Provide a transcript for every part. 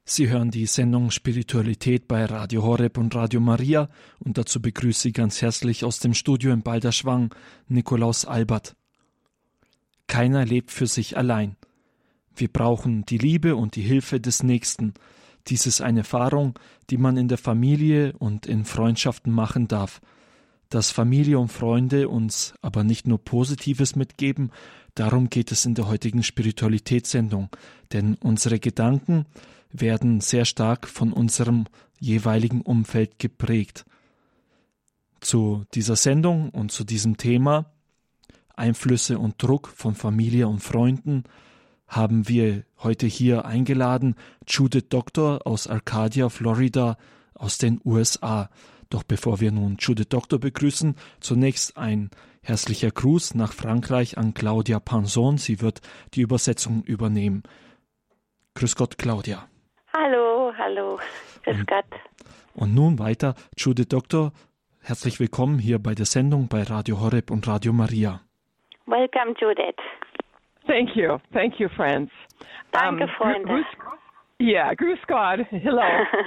Sie hören die Sendung Spiritualität bei Radio Horeb und Radio Maria und dazu begrüße ich ganz herzlich aus dem Studio in Balderschwang Nikolaus Albert. Keiner lebt für sich allein. Wir brauchen die Liebe und die Hilfe des Nächsten. Dies ist eine Erfahrung, die man in der Familie und in Freundschaften machen darf. Dass Familie und Freunde uns aber nicht nur Positives mitgeben, darum geht es in der heutigen Spiritualitätssendung, denn unsere Gedanken werden sehr stark von unserem jeweiligen Umfeld geprägt. Zu dieser Sendung und zu diesem Thema Einflüsse und Druck von Familie und Freunden haben wir heute hier eingeladen Judith Doctor aus Arcadia, Florida, aus den USA. Doch bevor wir nun Judith Doctor begrüßen, zunächst ein herzlicher Gruß nach Frankreich an Claudia Panson. Sie wird die Übersetzung übernehmen. Grüß Gott, Claudia. Hallo. Grüß Gott. Und nun weiter, Judith Doctor, herzlich willkommen hier bei der Sendung bei Radio Horeb und Radio Maria. Welcome, Judith. Thank you, friends. Danke, Freunde. Grüß Gott. Hello.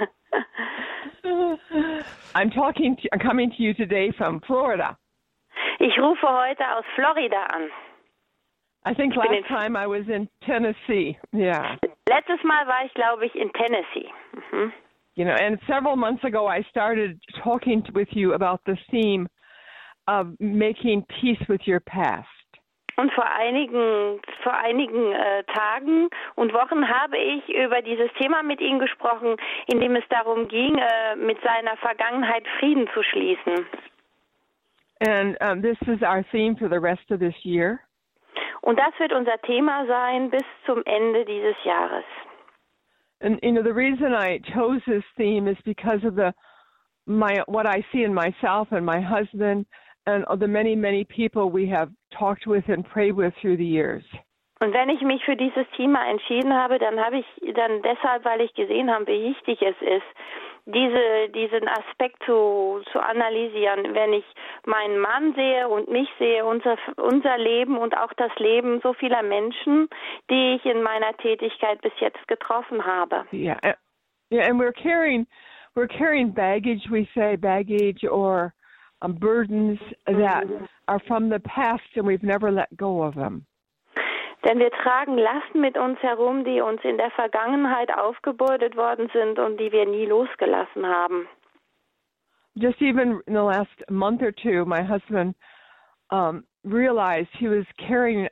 I'm coming to you today from Florida. Ich rufe heute aus Florida an. I think last time I was in Tennessee. Yeah. Letztes Mal war ich, glaube ich, in Tennessee. Mhm. You know, and several months ago I started talking with you about the theme of making peace with your past. Und vor einigen Tagen und Wochen habe ich über dieses Thema mit Ihnen gesprochen, in dem es darum ging, mit seiner Vergangenheit Frieden zu schließen. And this is our theme for the rest of this year. Und das wird unser Thema sein bis zum Ende dieses Jahres. And the reason I chose this theme is because of what I see in myself and my husband and the many people we have talked with and prayed with through the years. Und wenn ich mich für dieses Thema entschieden habe, dann deshalb, weil ich gesehen habe, wie wichtig es ist, diesen Aspekt zu analysieren, wenn ich meinen Mann sehe und mich sehe, unser Leben und auch das Leben so vieler Menschen, die ich in meiner Tätigkeit bis jetzt getroffen habe. Yeah, and we're carrying baggage, we say baggage or burdens that are from the past and we've never let go of them. Denn wir tragen Lasten mit uns herum, die uns in der Vergangenheit aufgebürdet worden sind und die wir nie losgelassen haben. Just even in the last month or two, my husband realized he was carrying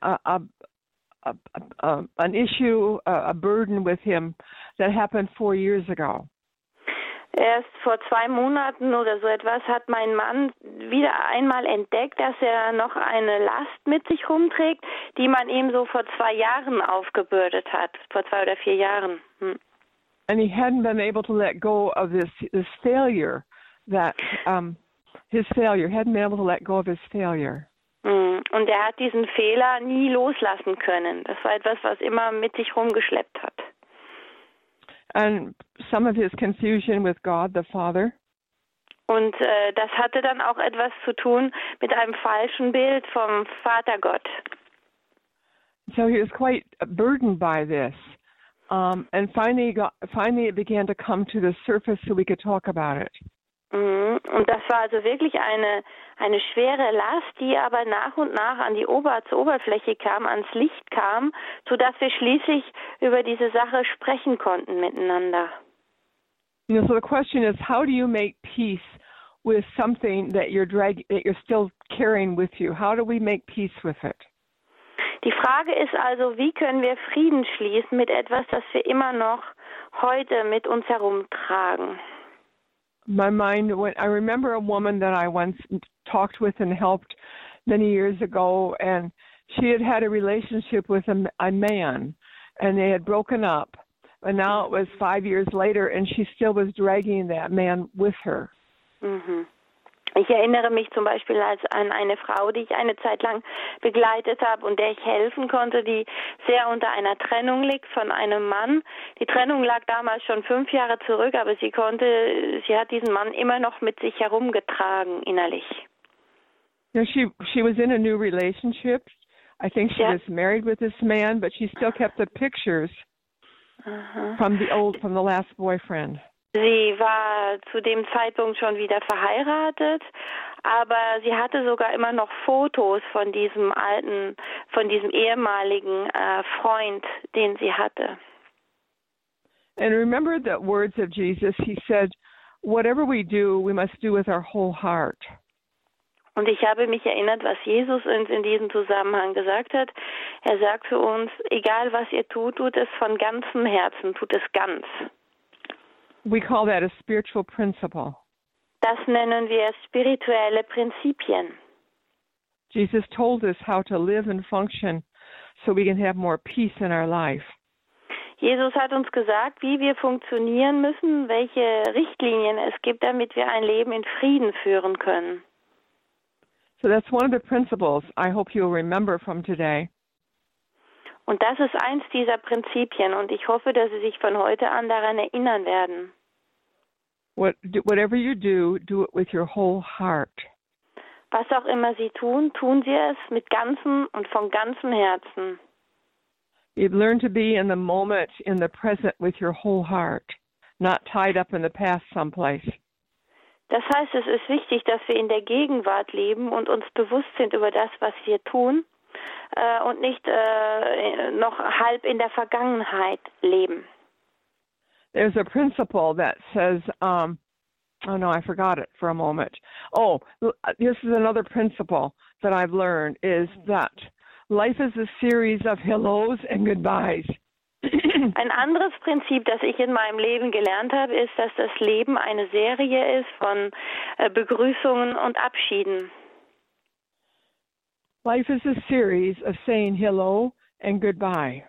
an issue, a burden with him that happened 4 years ago. Erst vor 2 Monaten oder so etwas hat mein Mann wieder einmal entdeckt, dass er noch eine Last mit sich rumträgt, die man ihm so vor 2 Jahren aufgebürdet hat, vor 2 oder 4 Jahren. And he hadn't been able to let go of this failure, hadn't been able to let go of his failure. Und er hat diesen Fehler nie loslassen können. Das war etwas, was immer mit sich rumgeschleppt hat. And some of his confusion with God, the Father. Und das hatte dann auch etwas zu tun mit einem falschen Bild vom Vater Gott. So he was quite burdened by this. And finally it began to come to the surface so we could talk about it. Und das war also wirklich eine schwere Last, die aber nach und nach zur Oberfläche kam, ans Licht kam, sodass wir schließlich über diese Sache sprechen konnten miteinander. You know, so the question is, how do you make peace with something that you're still carrying with you? How do we make peace with it? Die Frage ist also, wie können wir Frieden schließen mit etwas, das wir immer noch heute mit uns herumtragen? I remember a woman that I once talked with and helped many years ago, and she had a relationship with a man, and they had broken up. And now it was 5 years later, and she still was dragging that man with her. Mhm. Ich erinnere mich zum Beispiel an eine Frau, die ich eine Zeit lang begleitet habe und der ich helfen konnte, die sehr unter einer Trennung liegt von einem Mann. Die Trennung lag damals schon 5 Jahre zurück, aber sie hat diesen Mann immer noch mit sich herumgetragen innerlich. You know, she was in a new relationship. I think she was married with this man, but she still kept the pictures Aha. from the last boyfriend. Sie war zu dem Zeitpunkt schon wieder verheiratet, aber sie hatte sogar immer noch Fotos von diesem ehemaligen Freund, den sie hatte. And remember the words of Jesus. He said, whatever we do, we must do with our whole heart. Und ich habe mich erinnert, was Jesus uns in diesem Zusammenhang gesagt hat. Er sagt zu uns, egal was ihr tut, tut es von ganzem Herzen, tut es ganz. We call that a spiritual principle. Das nennen wir spirituelle Prinzipien. Jesus told us how to live and function so we can have more peace in our life. Jesus hat uns gesagt, wie wir funktionieren müssen, welche Richtlinien es gibt, damit wir ein Leben in Frieden führen können. So that's one of the principles I hope you'll remember from today. Und das ist eins dieser Prinzipien und ich hoffe, dass Sie sich von heute an daran erinnern werden. Whatever you do it with your whole heart. Was auch immer Sie tun, tun Sie es mit ganzem und von ganzem Herzen. You've learned to be in the moment, in the present with your whole heart, not tied up in the past someplace. Das heißt, es ist wichtig, dass wir in der Gegenwart leben und uns bewusst sind über das, was wir tun und nicht noch halb in der Vergangenheit leben. There's a principle that says, oh no, I forgot it for a moment. Oh, this is another principle that I've learned is that life is a series of hellos and goodbyes. Ein anderes Prinzip, das ich in meinem Leben gelernt habe, ist, dass das Leben eine Serie ist von Begrüßungen und Abschieden. Life is a series of saying hello and goodbye.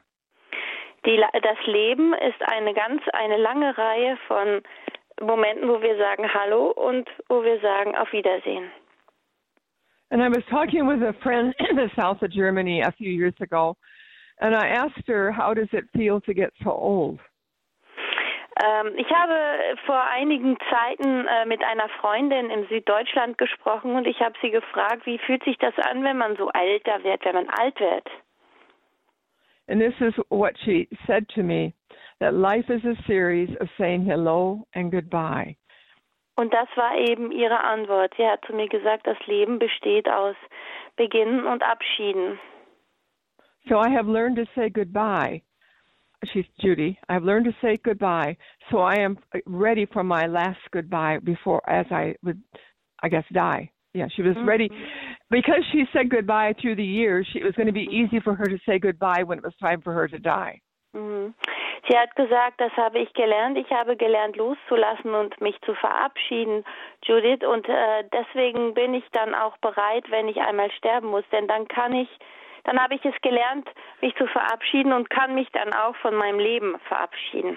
Das Leben ist eine lange Reihe von Momenten, wo wir sagen Hallo und wo wir sagen Auf Wiedersehen. And I was talking with a friend in the south of Germany a few years ago, and I asked her, how does it feel to get so old? Ich habe vor einigen Zeiten mit einer Freundin in Süddeutschland gesprochen und ich habe sie gefragt, wie fühlt sich das an, wenn man so älter wird, wenn man alt wird? And this is what she said to me, that life is a series of saying hello and goodbye. Und das war eben ihre Antwort. Sie hat zu mir gesagt, das Leben besteht aus Beginnen und Abschieden. So I have learned to say goodbye. She's Judy. I've learned to say goodbye, so I am ready for my last goodbye as I would, I guess, die. Yeah, she was ready. Because she said goodbye through the years, it was going to be easy for her to say goodbye when it was time for her to die. Sie hat gesagt, das habe ich gelernt. Ich habe gelernt, loszulassen und mich zu verabschieden, Judith. Und deswegen bin ich dann auch bereit, wenn ich einmal sterben muss. Denn dann habe ich es gelernt, mich zu verabschieden und kann mich dann auch von meinem Leben verabschieden.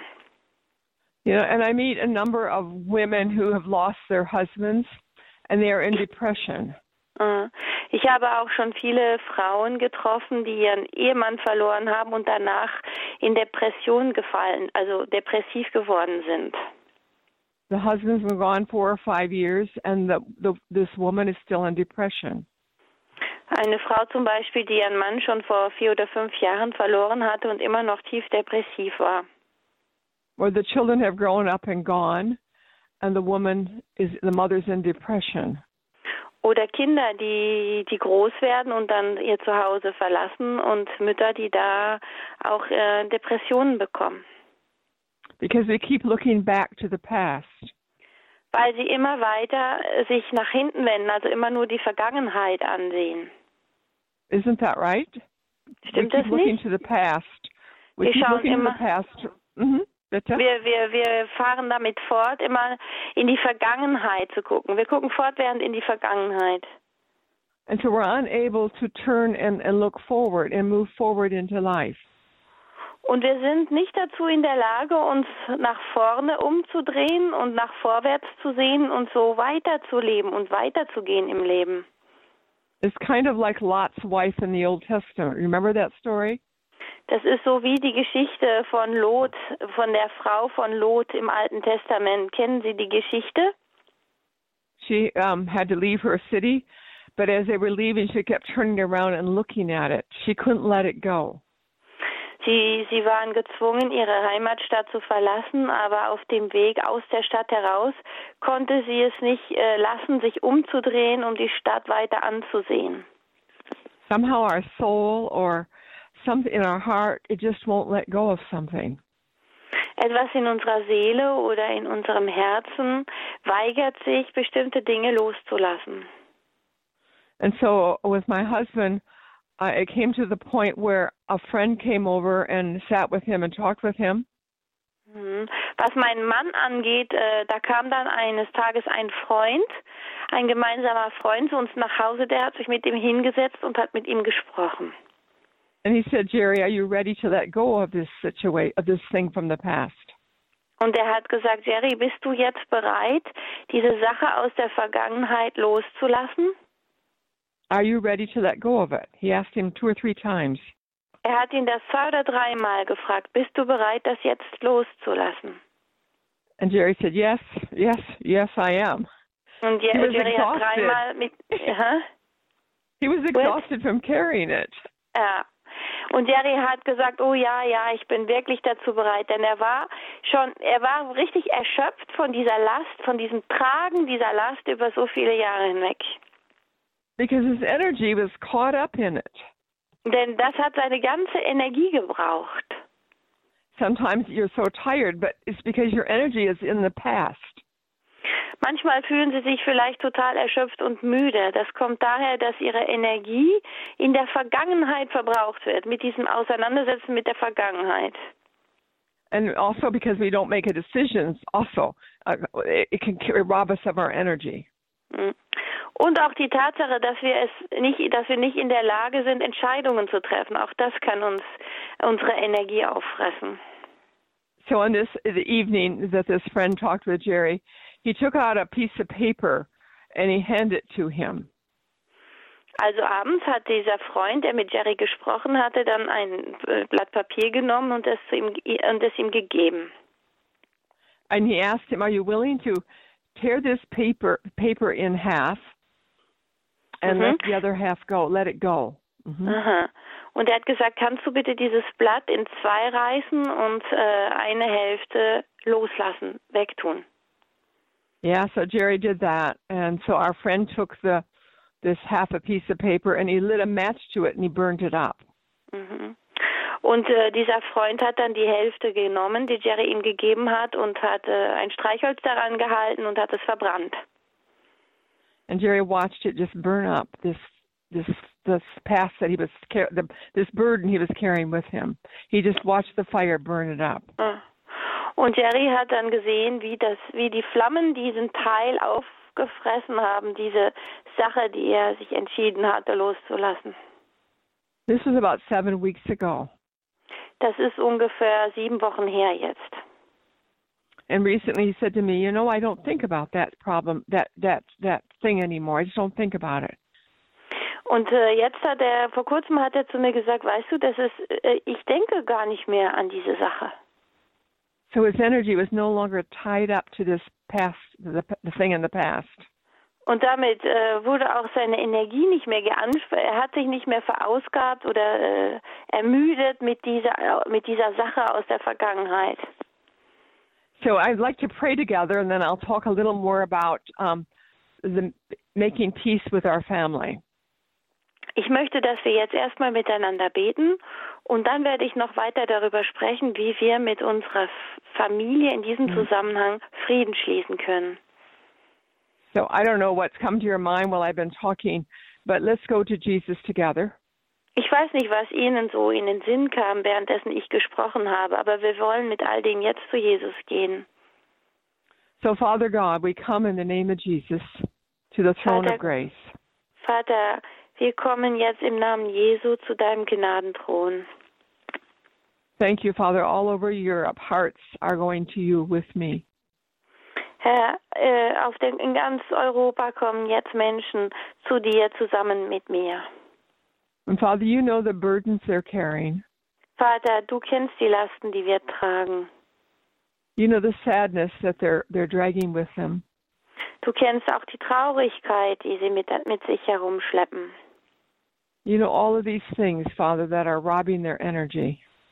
You know, and I meet a number of women who have lost their husbands and they are in depression. Ich habe auch schon viele Frauen getroffen, die ihren Ehemann verloren haben und danach in Depression gefallen, also depressiv geworden sind. The husband's been gone 4 or 5 years and this woman is still in depression. Eine Frau zum Beispiel, die ihren Mann schon vor 4 oder 5 Jahren verloren hatte und immer noch tief depressiv war. Where the children have grown up and gone and the mother's in depression. Oder Kinder, die groß werden und dann ihr Zuhause verlassen und Mütter, die da auch Depressionen bekommen. Because they keep looking back to the past. Weil sie immer weiter sich nach hinten wenden, also immer nur die Vergangenheit ansehen. Isn't that right? Stimmt we das keep looking nicht? to the past. We Wir keep schauen looking immer. to the past. Bitte? Wir fahren damit fort, immer in die Vergangenheit zu gucken. Wir gucken fortwährend in die Vergangenheit. And so we're unable to turn and look forward and move forward into life. Und wir sind nicht dazu in der Lage, uns nach vorne umzudrehen und nach vorwärts zu sehen und so weiterzuleben und weiterzugehen im Leben. It's kind of like Lot's wife in the Old Testament. Remember that story? Das ist so wie die Geschichte von Lot, von der Frau von Lot im Alten Testament. Kennen Sie die Geschichte? She had to leave her city, but as they were leaving, she kept turning around and looking at it. She couldn't let it go. Sie waren gezwungen, ihre Heimatstadt zu verlassen, aber auf dem Weg aus der Stadt heraus konnte sie es nicht lassen, sich umzudrehen, um die Stadt weiter anzusehen. Somehow our soul or something in our heart, it just won't let go of something. Etwas in unserer Seele oder in unserem Herzen weigert sich, bestimmte Dinge loszulassen. And so with my husband, it came to the point where a friend came over and sat with him and talked with him. Was meinen Mann angeht, da kam dann eines Tages ein Freund, ein gemeinsamer Freund zu uns nach Hause, der hat sich mit ihm hingesetzt und hat mit ihm gesprochen. And he said, Jerry, are you ready to let go of this situation, of this thing from the past? Und er hat gesagt, Jerry, bist du jetzt bereit, diese Sache aus der Vergangenheit loszulassen? Are you ready to let go of it? He asked him 2 or 3 times. Er hat ihn das 2 oder 3 Mal gefragt, bist du bereit, das jetzt loszulassen? And Jerry said, yes, I am. Und Jerry hat 3 Mal mit... He was exhausted from carrying it. Ja. Und Jerry hat gesagt, oh ja, ich bin wirklich dazu bereit, denn er war richtig erschöpft von dieser Last, von diesem Tragen dieser Last über so viele Jahre hinweg. Because his energy was caught up in it. Denn das hat seine ganze Energie gebraucht. Sometimes you're so tired, but it's because your energy is in the past. Manchmal fühlen sie sich vielleicht total erschöpft und müde. Das kommt daher, dass ihre Energie in der Vergangenheit verbraucht wird, mit diesem Auseinandersetzen mit der Vergangenheit. And also because we don't make decisions, also it can rob us of our energy. Und auch die Tatsache, dass wir nicht in der Lage sind, Entscheidungen zu treffen, auch das kann uns unsere Energie auffressen. So on the evening that this friend talked with Jerry, he took out a piece of paper and he handed it to him. Also abends hat dieser Freund, der mit Jerry gesprochen hatte, dann ein Blatt Papier genommen und es ihm gegeben. And he asked him, "Are you willing to tear this paper in half and let the other half go? Let it go." Aha. Und er hat gesagt, kannst du bitte dieses Blatt in 2 reißen und eine Hälfte loslassen, wegtun? Yeah, so Jerry did that, and so our friend took this half a piece of paper and he lit a match to it and he burned it up. Und dieser Freund hat dann die Hälfte genommen, die Jerry ihm gegeben hat, und hat ein Streichholz daran gehalten und hat es verbrannt. And Jerry watched it just burn up, this past that he was this burden he was carrying with him. He just watched the fire burn it up. Und Jerry hat dann gesehen, wie die Flammen diesen Teil aufgefressen haben, diese Sache, die er sich entschieden hatte loszulassen. This was about 7 weeks ago. Das ist ungefähr 7 Wochen her jetzt. And recently he said to me, I don't think about that problem, that thing anymore. I just don't think about it. Und jetzt vor kurzem hat er zu mir gesagt, weißt du, ich denke gar nicht mehr an diese Sache. So his energy was no longer tied up to this past, the thing in the past. Und damit wurde auch seine Energie nicht mehr er hat sich nicht mehr verausgabt oder ermüdet mit dieser Sache aus der Vergangenheit. So I'd like to pray together, and then I'll talk a little more about making peace with our family. Ich möchte, dass wir jetzt erstmal miteinander beten und dann werde ich noch weiter darüber sprechen, wie wir mit unserer Familie in diesem Zusammenhang Frieden schließen können. So I don't know what's come to your mind while I've been talking, but let's go to Jesus together. Ich weiß nicht, was Ihnen so in den Sinn kam, währenddessen ich gesprochen habe, aber wir wollen mit all dem jetzt zu Jesus gehen. So Father God, we come in the name of Jesus to the throne of grace. Vater, wir kommen jetzt im Namen Jesu zu deinem Gnadenthron. Thank you, Father. All over Europe, hearts are going to you with me. Herr, in ganz Europa kommen jetzt Menschen zu dir zusammen mit mir. And Father, you know the burdens they're carrying. Vater, du kennst die Lasten, die wir tragen. You know the sadness that they're dragging with them. Du kennst auch die Traurigkeit, die sie mit sich herumschleppen. You know all of these things, Father, that are robbing their energy.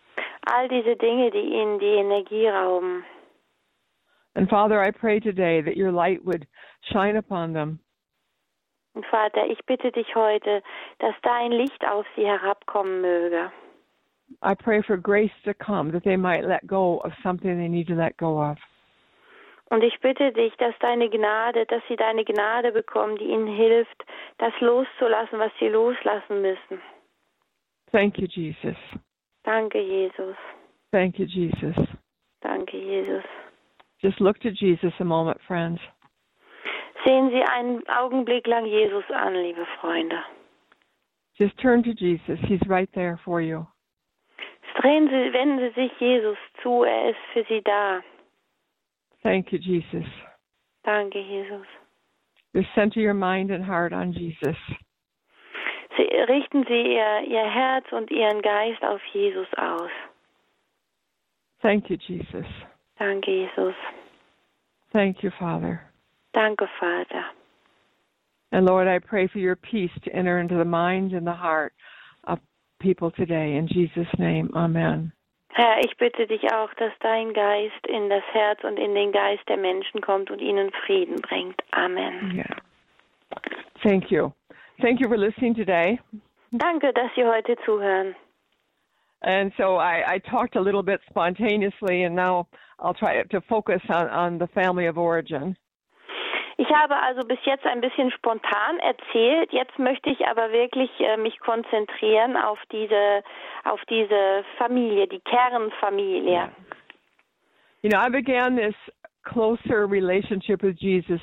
All diese Dinge, die ihnen die Energie rauben. And Father, I pray today that your light would shine upon them. Und Vater, ich bitte dich heute, dass dein Licht auf sie herabkommen möge. I pray for grace to come, that they might let go of something they need to let go of. Und ich bitte dich, dass sie deine Gnade bekommen, die ihnen hilft, das loszulassen, was sie loslassen müssen. Thank you, Jesus. Danke, Jesus. Thank you, Jesus. Danke, Jesus. Just look to Jesus a moment, friends. Sehen Sie einen Augenblick lang Jesus an, liebe Freunde. Just turn to Jesus. He's right there for you. Wenden Sie sich Jesus zu, er ist für Sie da. Thank you, Jesus. Danke, Jesus. Just center your mind and heart on Jesus. Richten Sie Ihr Herz und Ihren Geist auf Jesus aus. Thank you, Jesus. Danke, Jesus. Thank you, Father. Danke, Vater. And Lord, I pray for your peace to enter into the mind and the heart of people today. In Jesus' name, amen. Herr, ich bitte dich auch, dass dein Geist in das Herz und in den Geist der Menschen kommt und ihnen Frieden bringt. Amen. Yeah. Thank you. Thank you for listening today. Danke, dass Sie heute zuhören. And so I talked a little bit spontaneously, and now I'll try to focus on the family of origin. Ich habe also bis jetzt ein bisschen spontan erzählt. Jetzt möchte ich aber wirklich mich konzentrieren auf diese Familie, die Kernfamilie. You know, I began this closer relationship with Jesus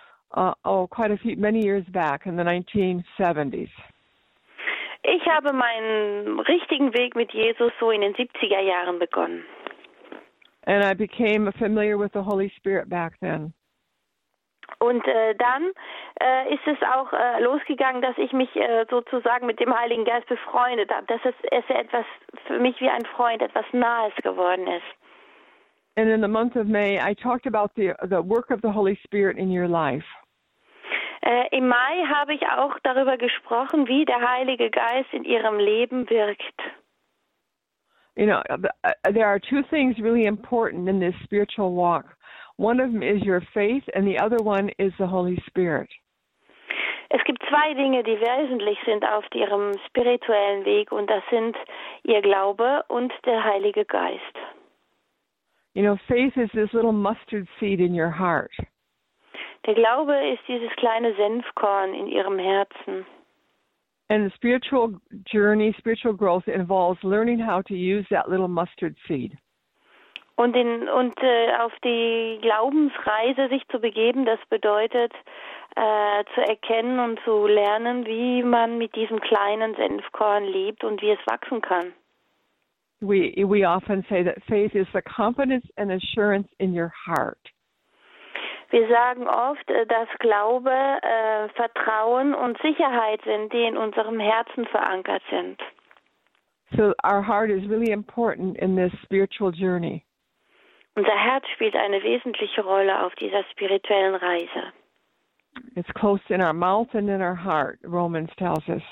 many years back in the 1970s. Ich habe meinen richtigen Weg mit Jesus so in den 70er Jahren begonnen. And I became familiar with the Holy Spirit back then. Und dann ist es auch losgegangen, dass ich mich sozusagen mit dem Heiligen Geist befreundet habe, dass es etwas für mich wie ein Freund, etwas Nahes geworden ist. And in the month of May, I talked about the work of the Holy Spirit in your life. Im Mai habe ich auch darüber gesprochen, wie der Heilige Geist in ihrem Leben wirkt. You know, there are two things really important in this spiritual walk. One of them is your faith, and the other one is the Holy Spirit. Es gibt zwei Dinge, die wesentlich sind auf ihrem spirituellen Weg, und das sind ihr Glaube und der Heilige Geist. You know, faith is this little mustard seed in your heart. Der Glaube ist dieses kleine Senfkorn in ihrem Herzen. And the spiritual journey, spiritual growth involves learning how to use that little mustard seed. Und auf die Glaubensreise sich zu begeben, das bedeutet zu erkennen und zu lernen, wie man mit diesem kleinen Senfkorn lebt und wie es wachsen kann. We often say that faith is the confidence and assurance in your heart. Wir sagen oft, dass Glaube, Vertrauen und Sicherheit sind, die in unserem Herzen verankert sind. So our heart is really important in this spiritual journey. Unser Herz spielt eine wesentliche Rolle auf dieser spirituellen Reise. It's close in our mouth and in our heart, Romans tells us.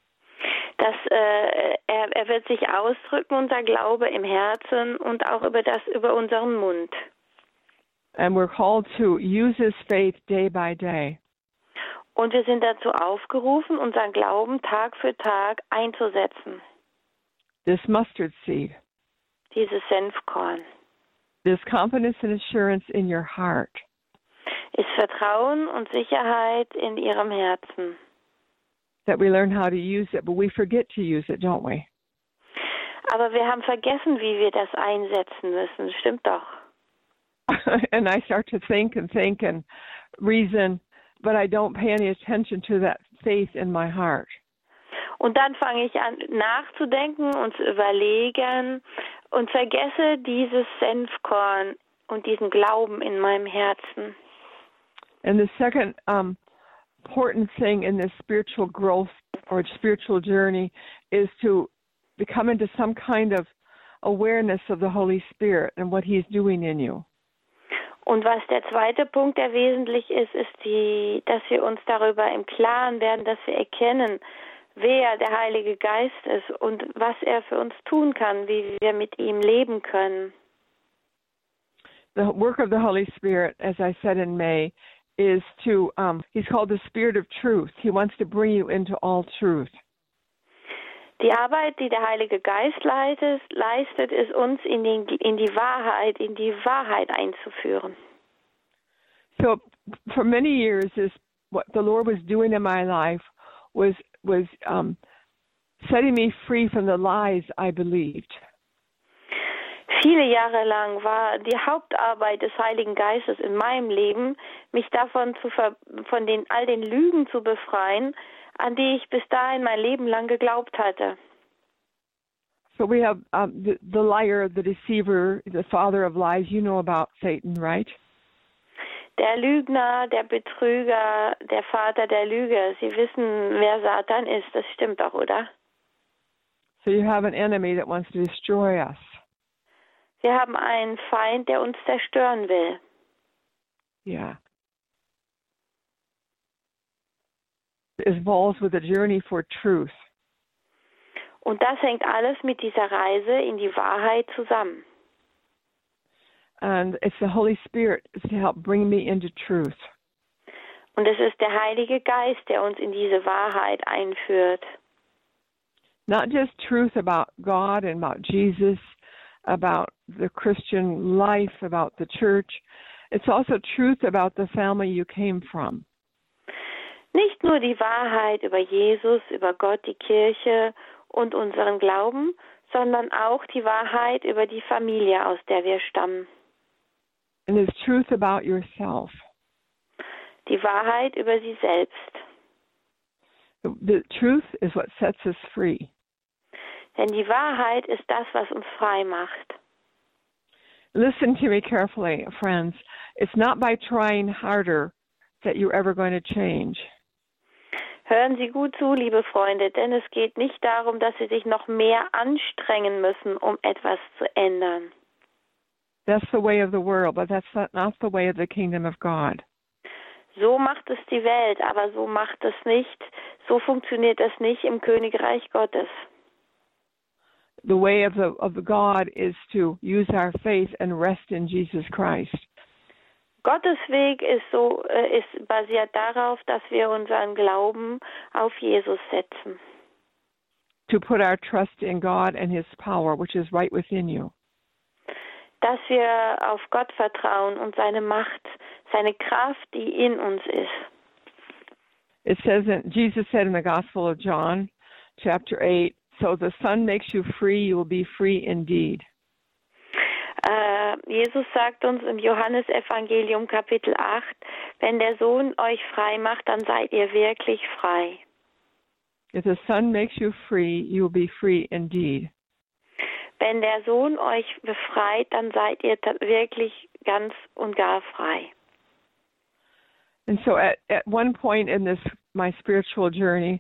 Er wird sich ausdrücken, unser Glaube im Herzen und auch über unseren Mund. And we're called to use this faith day by day. Und wir sind dazu aufgerufen, unseren Glauben Tag für Tag einzusetzen. This mustard seed. Dieses Senfkorn. This confidence and assurance in your heart. Ist Vertrauen und Sicherheit in ihrem Herzen. That we learn how to use it, but we forget to use it, don't we? Aber wir haben vergessen, wie wir das einsetzen müssen. Stimmt doch. And I start to think and reason, but I don't pay any attention to that faith in my heart. Und dann fange ich an nachzudenken und zu überlegen und vergesse dieses Senfkorn und diesen Glauben in meinem Herzen. And the second important thing in this spiritual growth or spiritual journey is to become into some kind of awareness of the Holy Spirit and what He's doing in you. Und was der zweite Punkt, der wesentlich ist, dass wir uns darüber im Klaren werden, dass wir erkennen, wer der Heilige Geist ist und was er für uns tun kann, wie wir mit ihm leben können. The work of the Holy Spirit, as I said in May, is to, he's called the Spirit of Truth. He wants to bring you into all truth. Die Arbeit, die der Heilige Geist leistet, ist uns in die Wahrheit einzuführen. So for many years, what the Lord was doing in my life was setting me free from the lies I believed. Viele Jahre lang war die Hauptarbeit des Heiligen Geistes in meinem Leben, mich davon all den Lügen zu befreien, an die ich bis dahin mein Leben lang geglaubt hatte. So we have the liar, the deceiver, the father of lies. You know about Satan, right? Der Lügner, der Betrüger, der Vater der Lüge. Sie wissen, wer Satan ist. Das stimmt doch, oder? So you have an enemy that wants to destroy us. Wir haben einen Feind, der uns zerstören will. Yeah. It involves with a journey for truth. Und das hängt alles mit dieser Reise in die Wahrheit zusammen. And it's the Holy Spirit to help bring me into truth. Und es ist der Heilige Geist, der uns in diese Wahrheit einführt. Not just truth about God and about Jesus, about the Christian life, about the church. It's also truth about the family you came from. Nicht nur die Wahrheit über Jesus, über Gott, die Kirche und unseren Glauben, sondern auch die Wahrheit über die Familie, aus der wir stammen. And it's truth about yourself. Die Wahrheit über sie selbst. The truth is what sets us free. Denn die Wahrheit ist das, was uns frei macht. Listen to me carefully, friends. It's not by trying harder that you're ever going to change. Hören Sie gut zu, liebe Freunde, denn es geht nicht darum, dass Sie sich noch mehr anstrengen müssen, um etwas zu ändern. That's the way of the world, but that's not the way of the kingdom of God. So macht es die Welt, aber so macht es nicht, so funktioniert es nicht im Königreich Gottes. The way of the God is to use our faith and rest in Jesus Christ. Gottes Weg ist basiert darauf, dass wir unseren Glauben auf Jesus setzen. To put our trust in God and His power, which is right within you. Dass wir auf Gott vertrauen und seine Macht, seine Kraft, die in uns ist. It says, Jesus said in the Gospel of John, chapter 8, so the Son makes you free, you will be free indeed. Jesus sagt uns im Johannesevangelium Kapitel 8, wenn der Sohn euch frei macht, dann seid ihr wirklich frei. If the Son makes you free, you will be free indeed. Wenn der Sohn euch befreit, dann seid ihr wirklich ganz und gar frei. And so at one point in my spiritual journey,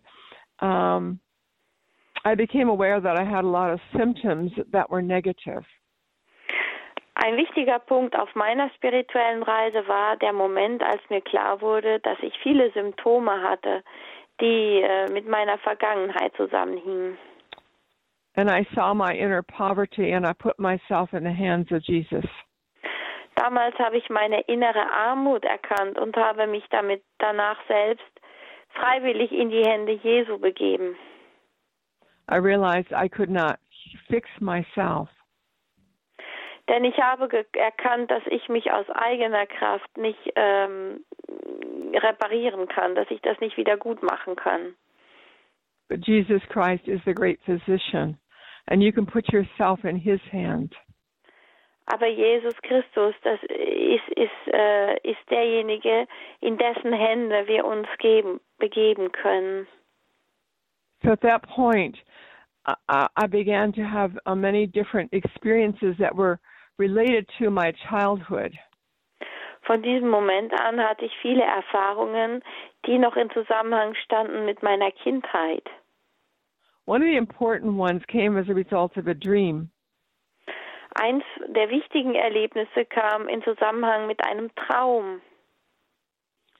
I became aware that I had a lot of symptoms that were negative. Ein wichtiger Punkt auf meiner spirituellen Reise war der Moment, als mir klar wurde, dass ich viele Symptome hatte, die mit meiner Vergangenheit zusammenhingen. And I saw my inner poverty and I put myself in the hands of Jesus. Damals habe ich meine innere Armut erkannt und habe mich danach selbst freiwillig in die Hände Jesu begeben. I realized I could not fix myself. Denn ich habe erkannt, dass ich mich aus eigener Kraft nicht reparieren kann, dass ich das nicht wieder gut machen kann. But Jesus Christ is the great physician, and you can put yourself in His hand. Aber Jesus Christus, das ist derjenige, in dessen Hände wir uns begeben können. So at that point, I began to have many different experiences that were related to my childhood. Von diesem Moment an hatte ich viele Erfahrungen, die noch in Zusammenhang standen mit meiner Kindheit. One of the important ones came as a result of a dream. Eins der wichtigen Erlebnisse kam in Zusammenhang mit einem Traum.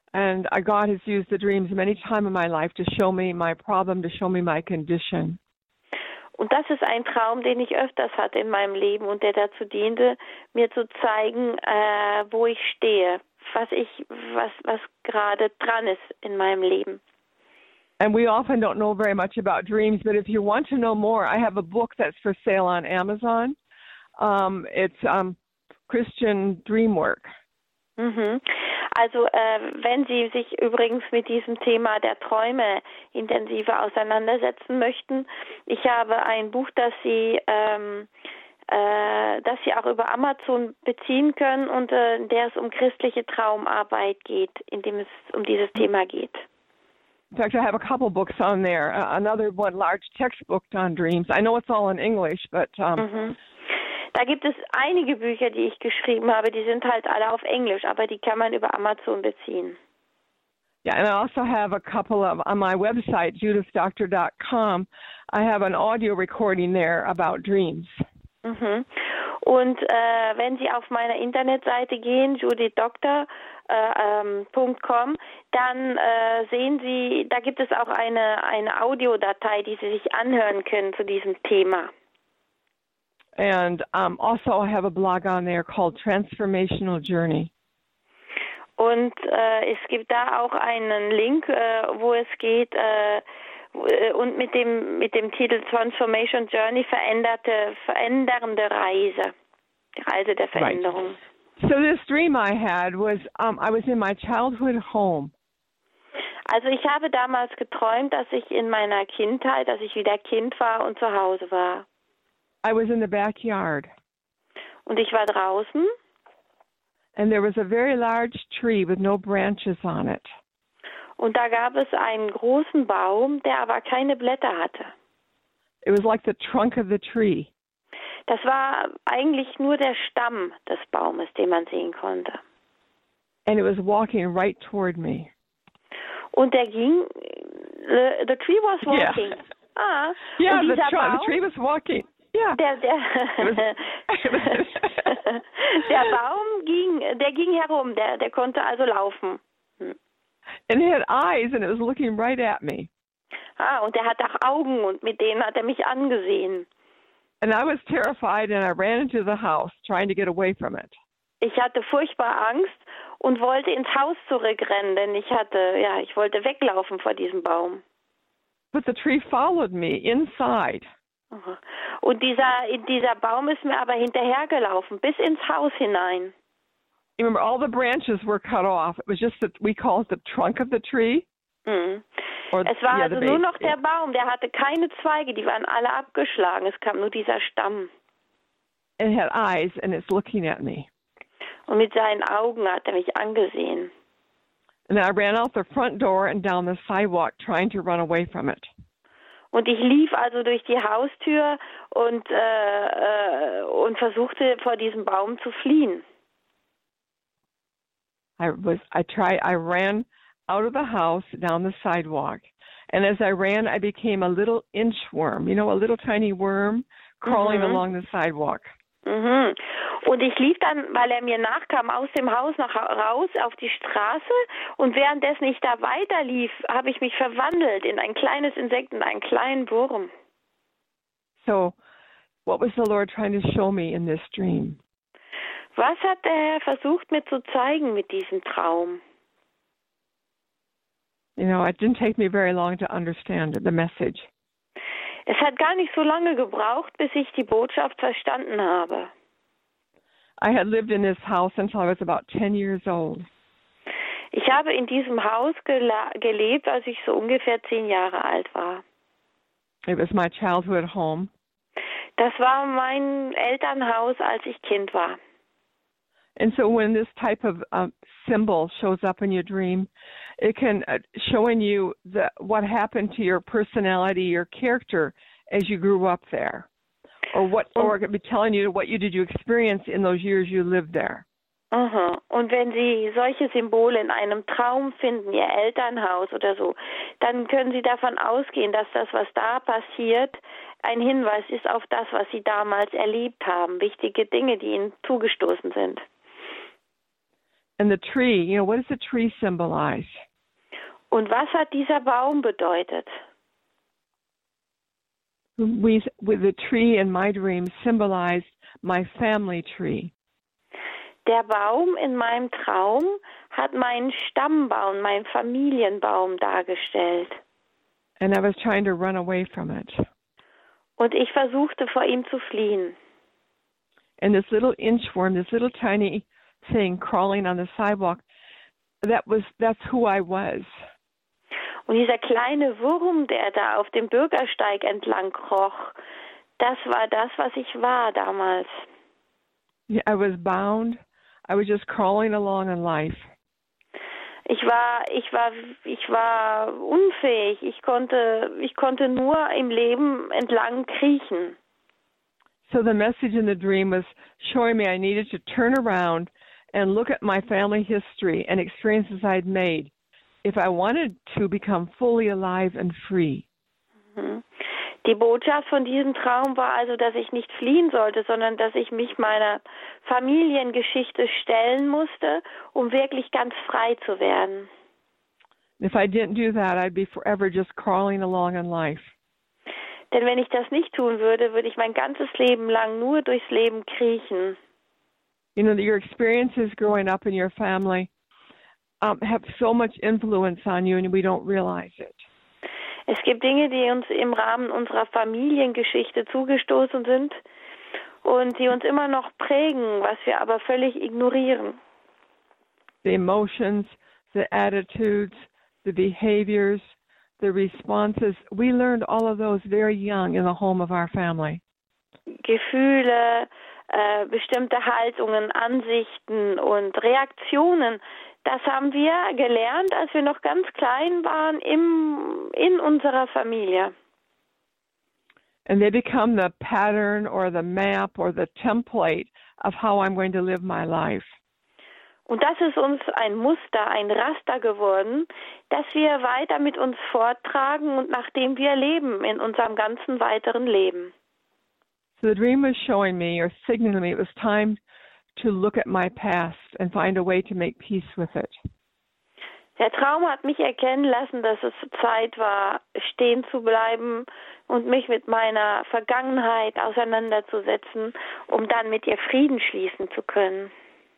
And God has used the dreams many times in my life to show me my problem, to show me my condition. Und das ist ein Traum, den ich öfters hatte in meinem Leben und der dazu diente, mir zu zeigen, wo ich stehe, was gerade dran ist in meinem Leben. And we often don't know very much about dreams, but if you want to know more, I have a book that's for sale on Amazon. It's Christian Dreamwork. Mhm. Also wenn Sie sich übrigens mit diesem Thema der Träume intensiver auseinandersetzen möchten, ich habe ein Buch, das Sie auch über Amazon beziehen können und in der es um christliche Traumarbeit geht, in dem es um dieses Thema geht. In fact, I have a couple books on there. Another one, large textbook on dreams. I know it's all in English, but Da gibt es einige Bücher, die ich geschrieben habe, die sind halt alle auf Englisch, aber die kann man über Amazon beziehen. Yeah, and I also have a couple of, on my website, judithdoctor.com, I have an audio recording there about dreams. Mhm. Und wenn Sie auf meiner Internetseite gehen, judithdoctor.com, dann sehen Sie, da gibt es auch eine Audiodatei, die Sie sich anhören können zu diesem Thema. And also I have a blog on there called Transformational Journey. Und es gibt da auch einen Link, wo es geht und mit dem Titel Transformation Journey, verändernde Reise, die Reise der Veränderung. Right. So this dream I had was I was in my childhood home. Also ich habe damals geträumt, dass ich in meiner Kindheit, dass ich wieder Kind war und zu Hause war. I was in the backyard. Und ich war draußen. And there was a very large tree with no branches on it. Und da gab es einen großen Baum, der aber keine Blätter hatte. It was like the trunk of the tree. Das war eigentlich nur der Stamm des Baumes, den man sehen konnte. And it was walking right toward me. Und der ging, the tree was walking. Yeah, und the Baum, tree was walking. Yeah. Der Baum ging herum, der konnte also laufen. And it had eyes and it was looking right at me. Und der hat auch Augen und mit denen hat er mich angesehen. And I was terrified and I ran into the house trying to get away from it. Ich hatte furchtbar Angst und wollte ins Haus zurückrennen, denn ich wollte weglaufen vor diesem Baum. But the tree followed me inside. Und dieser Baum ist mir aber hinterhergelaufen, bis ins Haus hinein. You remember, all the branches were cut off. It was just we call it the trunk of the tree. Mhm. Es war also nur noch der Baum, der hatte keine Zweige, die waren alle abgeschlagen. Es kam nur dieser Stamm. It had eyes and it's looking at me. Und mit seinen Augen hat er mich angesehen. And I ran out the front door and down the sidewalk trying to run away from it. Und ich lief also durch die Haustür und versuchte vor diesem Baum zu fliehen. I ran out of the house down the sidewalk. And as I ran, I became a little inchworm, a little tiny worm crawling along the sidewalk. Mhm. Und ich lief dann, weil er mir nachkam, aus dem Haus raus auf die Straße und währenddessen ich da weiterlief, habe ich mich verwandelt in ein kleines Insekt, in einen kleinen Wurm. So, what was the Lord trying to show me in this dream? Was hat der Herr versucht mir zu zeigen mit diesem Traum? It didn't take me very long to understand the message. Es hat gar nicht so lange gebraucht, bis ich die Botschaft verstanden habe. I had lived in this house until I was about 10 years old. Ich habe in diesem Haus gelebt, als ich so ungefähr 10 Jahre alt war. It was my childhood home. Das war mein Elternhaus, als ich Kind war. And so when this type of symbol shows up in your dream, it can showing you what happened to your personality, your character as you grew up there. Or it could be telling you what did you experience in those years you lived there. Und wenn Sie solche Symbole in einem Traum finden, Ihr Elternhaus oder so, dann können Sie davon ausgehen, dass das, was da passiert, ein Hinweis ist auf das, was Sie damals erlebt haben. Wichtige Dinge, die Ihnen zugestoßen sind. And the tree, what does the tree symbolize? Und was hat dieser Baum bedeutet? With the tree in my dream symbolized my family tree. Der Baum in meinem Traum hat meinen Stammbaum, meinen Familienbaum dargestellt. And I was trying to run away from it. Und ich versuchte, vor ihm zu fliehen. And this little inchworm, this little tiny thing crawling on the sidewalk, that's who I was. Und dieser kleine Wurm, der da auf dem Bürgersteig entlang kroch, das war das, was ich war damals. I was bound. I was just crawling along in life. Ich war unfähig. Ich konnte nur im Leben entlang kriechen. So the message in the dream was showing me I needed to turn around and look at my family history and experiences I'd made if I wanted to become fully alive and free. Die Botschaft von diesem Traum war also, dass ich nicht fliehen sollte, sondern dass ich mich meiner Familiengeschichte stellen musste, um wirklich ganz frei zu werden. If I didn't do that, I'd be forever just crawling along in life. Denn wenn ich das nicht tun würde, würde ich mein ganzes Leben lang nur durchs Leben kriechen. Your experiences growing up in your family have so much influence on you and we don't realize it. Es gibt Dinge, die uns im Rahmen unserer Familiengeschichte zugestoßen sind und die uns immer noch prägen, was wir aber völlig ignorieren. The emotions, the attitudes, the behaviors, the responses, we learned all of those very young in the home of our family. Gefühle, bestimmte Haltungen, Ansichten und Reaktionen, das haben wir gelernt, als wir noch ganz klein waren in unserer Familie. And they become the pattern or the map or the template of how I'm going to live my life. Und das ist uns ein Muster, ein Raster geworden, das wir weiter mit uns forttragen und nach dem wir leben in unserem ganzen weiteren Leben. So the dream was showing me or signaling me it was time to look at my past and find a way to make peace with it. Der Traum hat mich erkennen lassen, dass es Zeit war, stehen zu bleiben und mich mit meiner Vergangenheit auseinanderzusetzen, um dann mit ihr Frieden schließen zu können.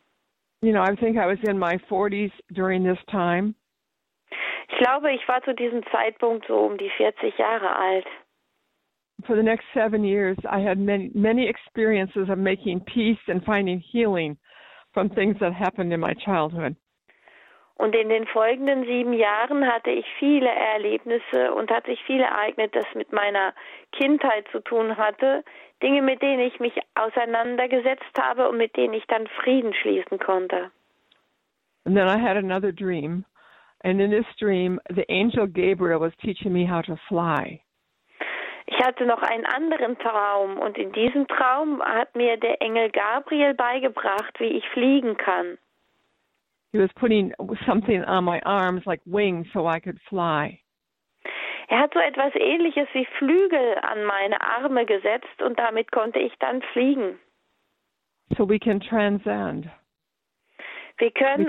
I think I was in my 40s during this time. Ich glaube, ich war zu diesem Zeitpunkt so um die 40 Jahre alt. For the next 7 years, I had many experiences of making peace and finding healing from things that happened in my childhood. Und in den folgenden 7 Jahren hatte ich viele Erlebnisse und hat sich viel ereignet, das mit meiner Kindheit zu tun hatte. Dinge, mit denen ich mich auseinandergesetzt habe und mit denen ich dann Frieden schließen konnte. And then I had another dream. And in this dream, the angel Gabriel was teaching me how to fly. Ich hatte noch einen anderen Traum und in diesem Traum hat mir der Engel Gabriel beigebracht, wie ich fliegen kann. He was putting something on my arms like wings so I could fly. Er hat so etwas Ähnliches wie Flügel an meine Arme gesetzt und damit konnte ich dann fliegen. So we can transcend. Wir können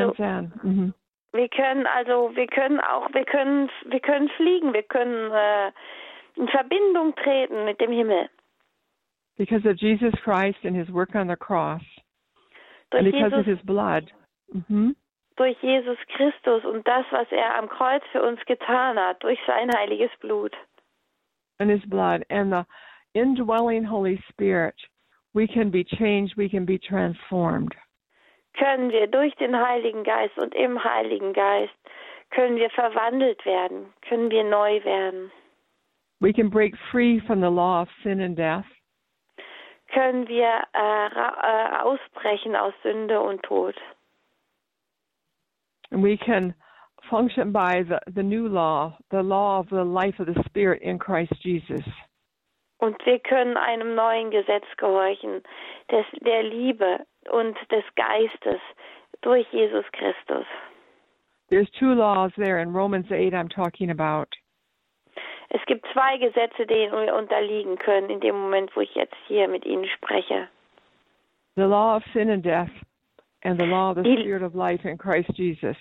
fliegen, wir können in Verbindung treten mit dem Himmel. Because of Jesus Christ and his work on the cross. And because of his blood. Durch Jesus Christus und das, was er am Kreuz für uns getan hat, durch sein heiliges Blut. And his blood and the indwelling Holy Spirit, we can be changed, we can be transformed. Können wir durch den Heiligen Geist und im Heiligen Geist, können wir verwandelt werden, können wir neu werden. We can break free from the law of sin and death. Können wir ausbrechen aus Sünde und Tod. And we can function by the new law, the law of the life of the Spirit in Christ Jesus. Und wir können einem neuen Gesetz gehorchen, der Liebe und des Geistes durch Jesus Christus. There's 2 laws there in Romans 8 I'm talking about. Es gibt 2 Gesetze, denen wir unterliegen können, in dem Moment, wo ich jetzt hier mit Ihnen spreche. The law of sin and death and the law of the Spirit of life in Christ Jesus.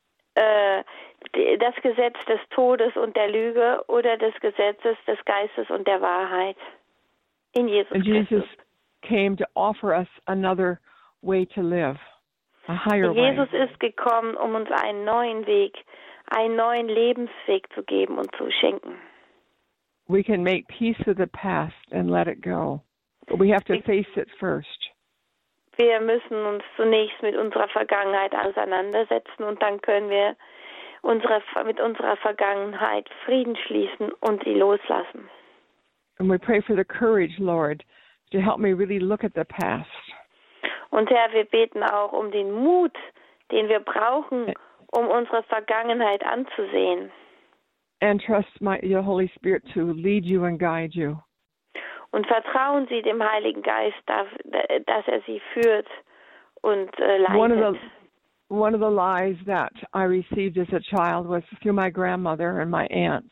Das Gesetz des Todes und der Lüge oder des Gesetzes des Geistes und der Wahrheit in Jesus And Christus. Jesus came to offer us another way to live, a higher Jesus way. ist gekommen, um uns einen neuen Weg, einen neuen Lebensweg zu geben und zu schenken. We can make peace with the past and let it go, but we have to face it first. Wir müssen uns zunächst mit unserer Vergangenheit auseinandersetzen und dann können wir mit unserer Vergangenheit Frieden schließen und sie loslassen. And we pray for the courage, Lord, to help me really look at the past. Und Herr, wir beten auch um den Mut, den wir brauchen, um unsere Vergangenheit anzusehen. And trust your Holy Spirit to lead you and guide you. Und vertrauen Sie dem Heiligen Geist, dass er Sie führt und leitet. One of the lies that I received as a child was through my grandmother and my aunts.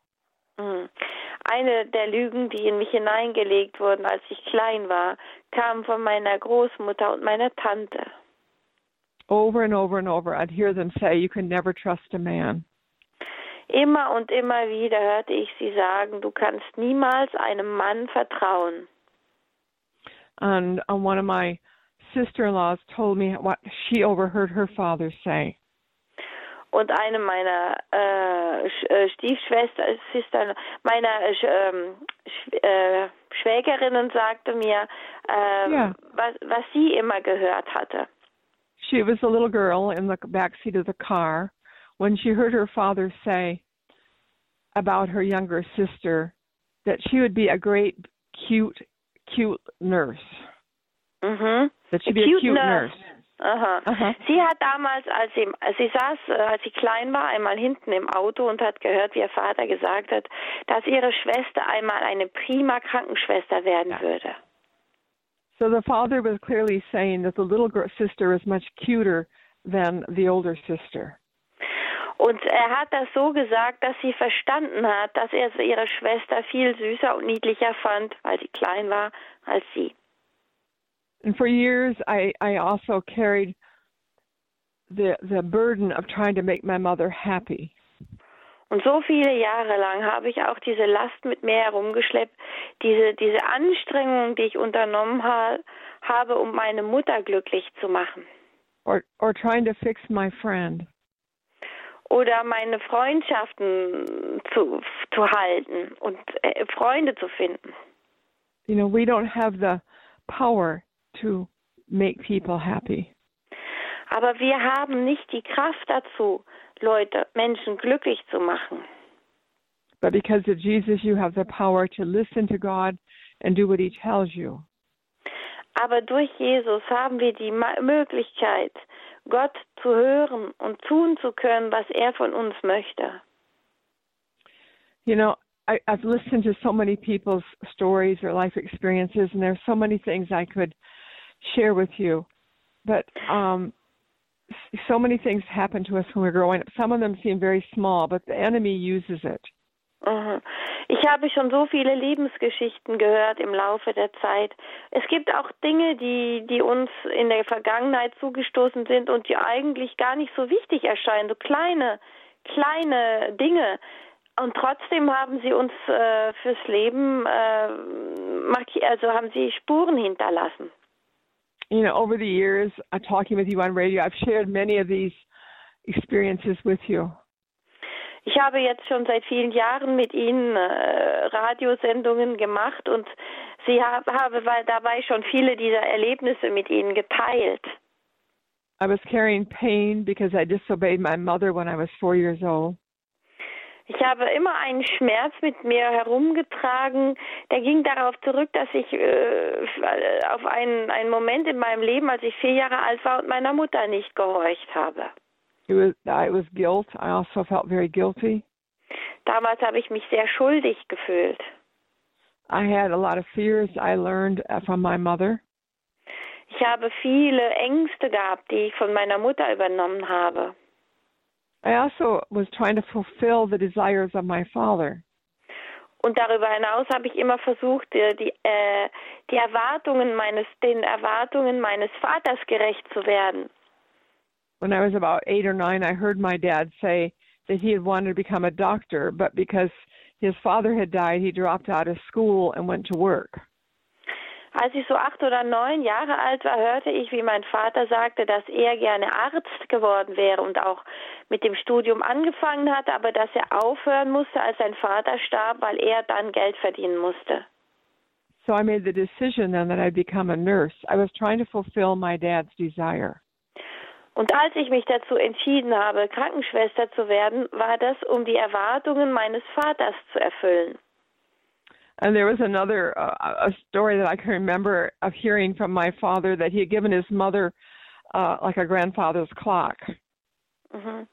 Eine der Lügen, die in mich hineingelegt wurden, als ich klein war, kam von meiner Großmutter und meiner Tante. Over and over and over, I'd hear them say, you can never trust a man. Immer und immer wieder hörte ich sie sagen, du kannst niemals einem Mann vertrauen. And one of my sister-in-laws told me what she overheard her father say. Und eine meiner Stiefschwestern, Schwägerinnen sagte mir, was sie immer gehört hatte. She was a little girl in the back seat of the car when she heard her father say about her younger sister that she would be a great, cute nurse. Mhm. That she'd be a cute nurse. Aha. Sie hat damals, als sie klein war, einmal hinten im Auto und hat gehört, wie ihr Vater gesagt hat, dass ihre Schwester einmal eine prima Krankenschwester werden würde. So the father was clearly saying that the little sister is much cuter than the older sister. Und er hat das so gesagt, dass sie verstanden hat, dass er ihre Schwester viel süßer und niedlicher fand, weil sie klein war, als sie. And for years, I also carried the burden of trying to make my mother happy. Und so viele Jahre lang habe ich auch diese Last mit mir herumgeschleppt, diese Anstrengung, die ich unternommen habe, um meine Mutter glücklich zu machen. Or trying to fix my friend. Oder meine Freundschaften zu halten und Freunde zu finden. You know, we don't have the power to make people happy. Aber wir haben nicht die Kraft dazu, Menschen glücklich zu machen. But because of Jesus, you have the power to listen to God and do what He tells you. Aber durch Jesus haben wir die Möglichkeit, Gott zu hören und tun zu können, was er von uns möchte. You know, I've listened to so many people's stories or life experiences, and there's so many things I could share with you. But so many things happen to us when we're growing up. Some of them seem very small, but the enemy uses it. Ich habe schon so viele Lebensgeschichten gehört im Laufe der Zeit. Es gibt auch Dinge, die uns in der Vergangenheit zugestoßen sind und die eigentlich gar nicht so wichtig erscheinen, so kleine Dinge. Und trotzdem haben sie uns fürs Leben, haben sie Spuren hinterlassen. You know, over the years, talking with you on radio, I've shared many of these experiences with you. Ich habe jetzt schon seit vielen Jahren mit Ihnen Radiosendungen gemacht und habe dabei schon viele dieser Erlebnisse mit Ihnen geteilt. I was carrying pain because I disobeyed my mother when I was 4 years old. Ich habe immer einen Schmerz mit mir herumgetragen, der ging darauf zurück, dass ich auf einen Moment in meinem Leben, als ich 4 Jahre alt war und meiner Mutter nicht gehorcht habe. It was guilt. I also felt very guilty. Damals habe ich mich sehr schuldig gefühlt. I had a lot of fears I learned from my mother. Ich habe viele Ängste gehabt, die ich von meiner Mutter übernommen habe. I also was trying to fulfill the desires of my father. Und darüber hinaus habe ich immer versucht, den Erwartungen meines Vaters gerecht zu werden. When I was about 8 or 9, I heard my dad say that he had wanted to become a doctor, but because his father had died, he dropped out of school and went to work. Als ich so 8 oder 9 Jahre alt war, hörte ich, wie mein Vater sagte, dass er gerne Arzt geworden wäre und auch mit dem Studium angefangen hatte, aber dass er aufhören musste, als sein Vater starb, weil er dann Geld verdienen musste. So I made the decision then that I'd become a nurse. I was trying to fulfill my dad's desire. Und als ich mich dazu entschieden habe, Krankenschwester zu werden, war das, um die Erwartungen meines Vaters zu erfüllen. And there was another a story that I can remember of hearing from my father that he had given his mother like a grandfather's clock. Mhm.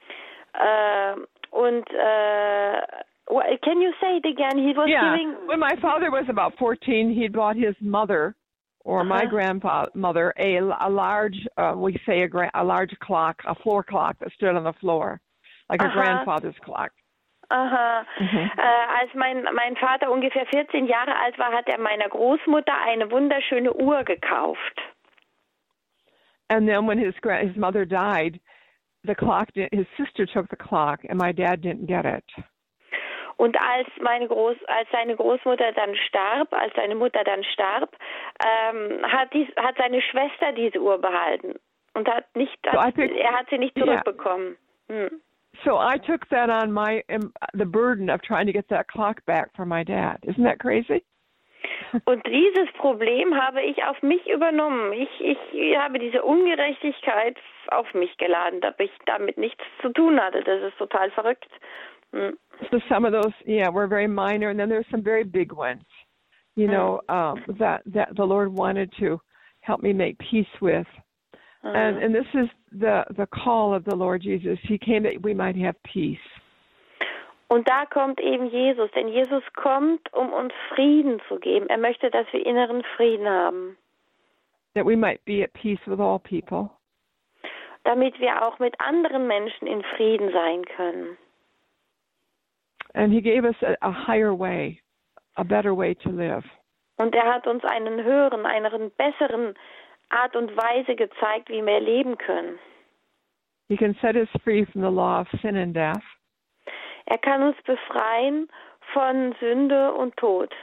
Can you say it again? He was giving. When my father was about 14, he bought his mother or my grandmother a large a large clock, a floor clock that stood on the floor, like a grandfather's clock. Aha. Als mein Vater ungefähr 14 Jahre alt war, hat er meiner Großmutter eine wunderschöne Uhr gekauft. And then when his mother died, his sister took the clock, and my dad didn't get it. Und als seine Großmutter dann starb, als seine Mutter dann starb, hat seine Schwester diese Uhr behalten und er hat sie nicht zurückbekommen. So I took that on the burden of trying to get that clock back for my dad. Isn't that crazy? Und dieses Problem habe ich auf mich übernommen. Ich habe diese Ungerechtigkeit auf mich geladen, da ich damit nichts zu tun hatte. Das ist total verrückt. So some of those, were very minor, and then there's some very big ones, that the Lord wanted to help me make peace with. And this is the call of the Lord Jesus. He came that we might have peace. Und da kommt eben Jesus, denn Jesus kommt, um uns Frieden zu geben. Er möchte, dass wir inneren Frieden haben. That we might be at peace with all people. Damit wir auch mit anderen Menschen in Frieden sein können. And he gave us a higher way, a better way to live. Und er hat uns einen besseren Art und Weise gezeigt, wie wir leben können. He can set us free from the law of sin and death. Er kann uns befreien von Sünde und Tod.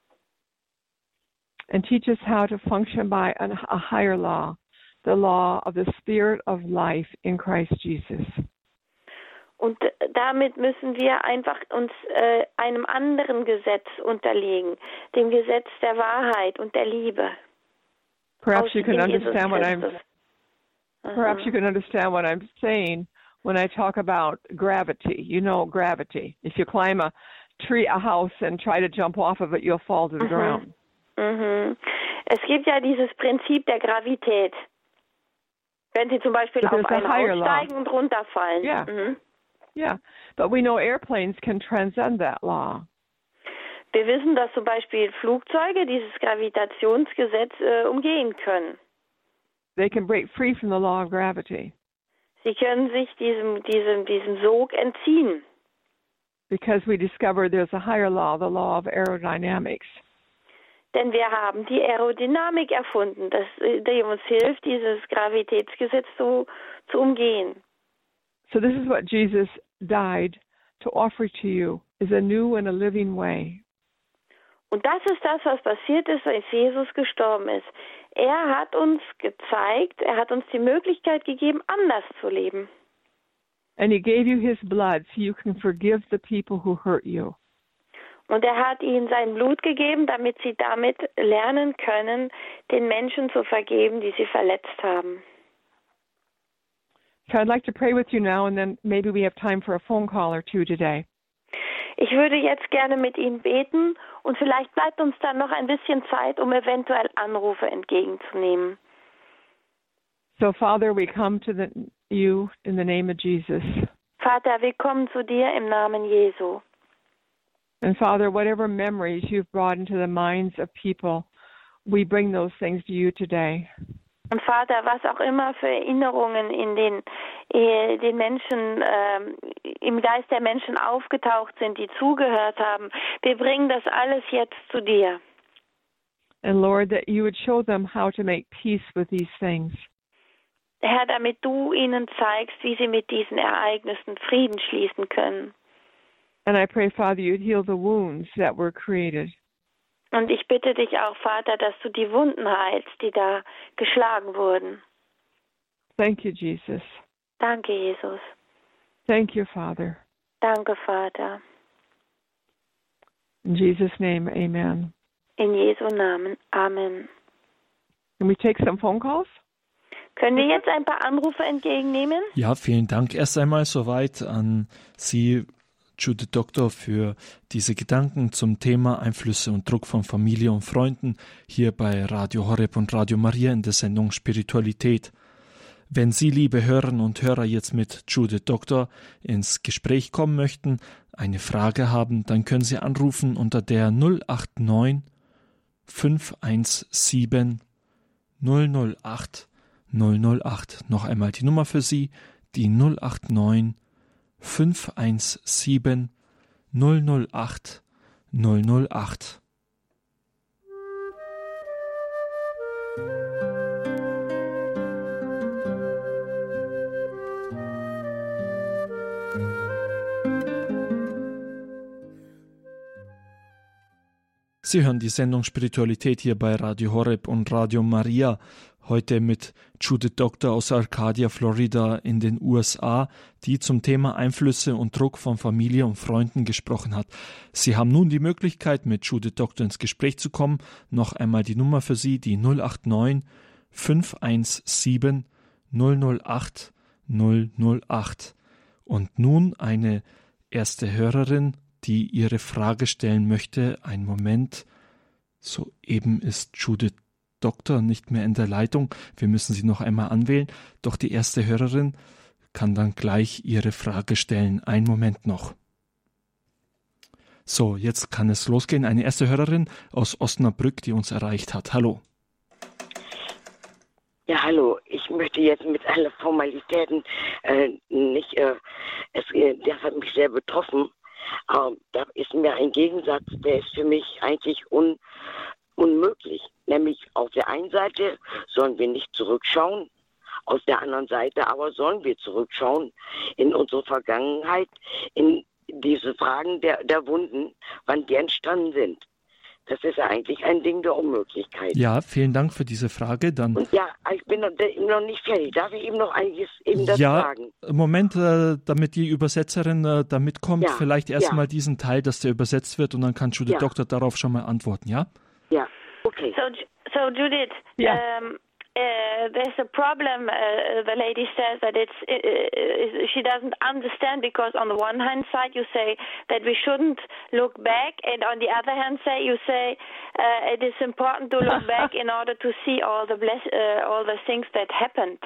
And teach us how to function by a higher law, the law of the Spirit of life in Christ Jesus. Und damit müssen wir einfach uns einem anderen Gesetz unterlegen, dem Gesetz der Wahrheit und der Liebe. Perhaps you can understand what I'm saying when I talk about gravity. You know gravity. If you climb a house and try to jump off of it, you'll fall to the ground. Es gibt ja dieses Prinzip der Gravität. Wenn Sie zum Beispiel auf ein Haus steigen und runterfallen. Yeah, but we know airplanes can transcend that law. Wir wissen, dass zum Beispiel Flugzeuge dieses Gravitationsgesetz umgehen können. They can break free from the law of gravity. Sie können sich diesem Sog entziehen. Because we discovered there's a higher law, the law of aerodynamics. Denn wir haben die Aerodynamik erfunden, die uns hilft, dieses Gravitätsgesetz zu umgehen. So this is what Jesus died to offer to you, is a new and a living way. Und das ist das, was passiert ist, als Jesus gestorben ist. Er hat uns gezeigt, er hat uns die Möglichkeit gegeben, anders zu leben. And he gave you his blood so you can forgive the people who hurt you. Und er hat ihnen sein Blut gegeben, damit sie damit lernen können, den Menschen zu vergeben, die sie verletzt haben. So I'd like to pray with you now, and then maybe we have time for a phone call or two today. Ich würde jetzt gerne mit Ihnen beten und vielleicht bleibt uns dann noch ein bisschen Zeit, um eventuell Anrufe entgegenzunehmen. So Father, we come to you in the name of Jesus. Vater, wir kommen zu dir im Namen Jesu. And Father, whatever memories you've brought into the minds of people, we bring those things to you today. Und Vater, was auch immer für Erinnerungen in den Menschen im Geist der Menschen aufgetaucht sind, die zugehört haben. Wir bringen das alles jetzt zu dir. And Lord, that you would show them how to make peace with these things. Herr, damit du ihnen zeigst, wie sie mit diesen Ereignissen Frieden schließen können. And I pray, Father, you'd heal the wounds that were created. Und ich bitte dich auch, Vater, dass du die Wunden heilst, die da geschlagen wurden. Thank you, Jesus. Danke, Jesus. Thank you, Father. Danke, Vater. In Jesus' name, amen. In Jesu Namen. Amen. Can we take some phone calls? Können wir jetzt ein paar Anrufe entgegennehmen? Ja, vielen Dank erst einmal soweit an Sie, Judith Doktor, für diese Gedanken zum Thema Einflüsse und Druck von Familie und Freunden hier bei Radio Horeb und Radio Maria in der Sendung Spiritualität. Wenn Sie, liebe Hörerinnen und Hörer, jetzt mit Judith Doktor ins Gespräch kommen möchten, eine Frage haben, dann können Sie anrufen unter der 089 517 008 008. Noch einmal die Nummer für Sie, die 089 517 008 008. Sie hören die Sendung Spiritualität hier bei Radio Horeb und Radio Maria. Heute mit Judith Doktor aus Arcadia, Florida in den USA, die zum Thema Einflüsse und Druck von Familie und Freunden gesprochen hat. Sie haben nun die Möglichkeit, mit Judith Doktor ins Gespräch zu kommen. Noch einmal die Nummer für Sie, die 089 517 008 008. Und nun eine erste Hörerin, die ihre Frage stellen möchte. Einen Moment. Soeben ist Judith Doktor nicht mehr in der Leitung. Wir müssen sie noch einmal anwählen. Doch die erste Hörerin kann dann gleich ihre Frage stellen. Einen Moment noch. So, jetzt kann es losgehen. Eine erste Hörerin aus Osnabrück, die uns erreicht hat. Hallo. Ja, hallo. Ich möchte jetzt mit allen Formalitäten das hat mich sehr betroffen. Da ist mir ein Gegensatz, der ist für mich eigentlich unmöglich. Nämlich auf der einen Seite sollen wir nicht zurückschauen, auf der anderen Seite aber sollen wir zurückschauen in unsere Vergangenheit, in diese Fragen der Wunden, wann die entstanden sind. Das ist ja eigentlich ein Ding der Unmöglichkeit. Ja, vielen Dank für diese Frage. Dann Und ja, ich bin noch nicht fertig. Darf ich eben noch einiges dazu sagen? Moment, damit die Übersetzerin da mitkommt, vielleicht erstmal diesen Teil, dass der übersetzt wird und dann kann Judith Doktor darauf schon mal antworten, ja? Ja, okay. So Judith, there's a problem. The lady says that she doesn't understand because on the one hand side you say that we shouldn't look back, and on the other hand you say it is important to look back in order to see all the things that happened.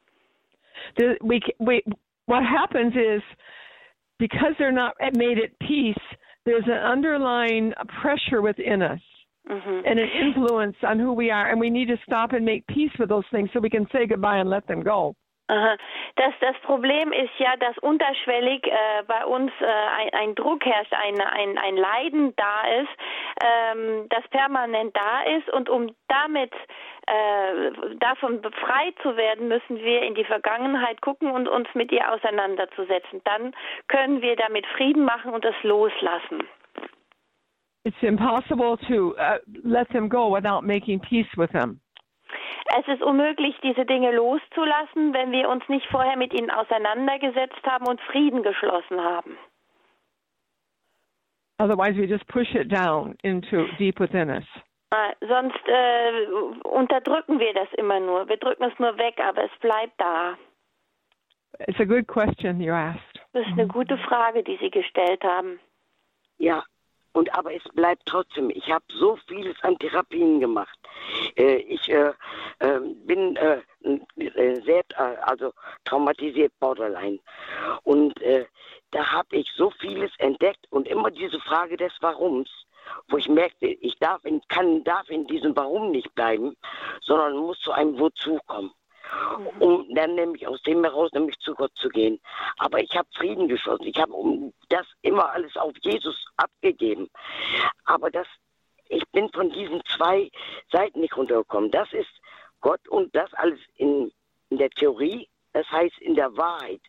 What happens is because they're not made at peace, there's an underlying pressure within us. And an influence on who we are, and we need to stop and make peace with those things so we can say goodbye and let them go. Das Problem ist ja, dass unterschwellig bei uns ein Druck herrscht, ein Leiden da ist, das permanent da ist, und um damit davon befreit zu werden, müssen wir in die Vergangenheit gucken und uns mit ihr auseinanderzusetzen. Dann können wir damit Frieden machen und es loslassen. It's impossible to let them go without making peace with them. Es ist unmöglich, diese Dinge loszulassen, wenn wir uns nicht vorher mit ihnen auseinandergesetzt haben und Frieden geschlossen haben. Otherwise, we just push it down into deep within us. Sonst unterdrücken wir das immer nur. Wir drücken es nur weg, aber es bleibt da. It's a good question you asked. Das ist eine gute Frage, die Sie gestellt haben. Ja. Aber es bleibt trotzdem. Ich habe so vieles an Therapien gemacht. Ich bin sehr traumatisiert, Borderline. Und da habe ich so vieles entdeckt und immer diese Frage des Warums, wo ich merkte, ich darf in diesem Warum nicht bleiben, sondern muss zu einem Wozu kommen. um dann nämlich aus dem heraus nämlich zu Gott zu gehen. Aber ich habe Frieden geschlossen. Ich habe das immer alles auf Jesus abgegeben. Aber ich bin von diesen zwei Seiten nicht runtergekommen. Das ist Gott und das alles in der Theorie, das heißt in der Wahrheit,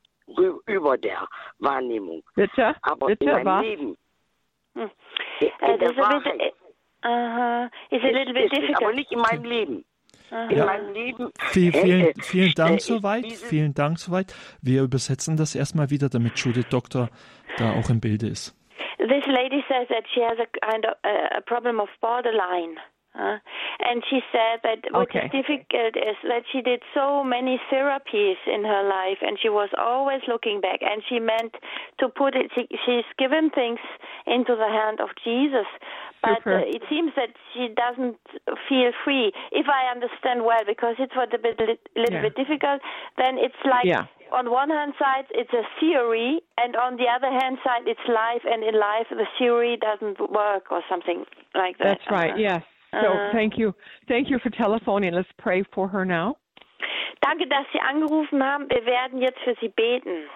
über der Wahrnehmung. Bitte? Aber Bitte, in meinem was? Leben, in There's der a bit, Wahrheit, it's a little bit ist es, aber difficult. nicht in meinem Leben. In meinem Leben. Vielen Dank ist soweit. Vielen Dank soweit. Wir übersetzen das erstmal wieder, damit Judith Doktor da auch im Bilde ist. This lady says that she has a kind of a problem of borderline. And she said that what is difficult is that she did so many therapies in her life, and she was always looking back, and she meant to put it, she's given things into the hand of Jesus, but it seems that she doesn't feel free, if I understand well, because it's a little bit difficult. Then it's like on one hand side it's a theory, and on the other hand side it's life, and in life the theory doesn't work or something like that. That's right, yes. So thank you for telephoning. Let's pray for her now. Danke, dass Sie angerufen haben. Wir werden jetzt für Sie beten.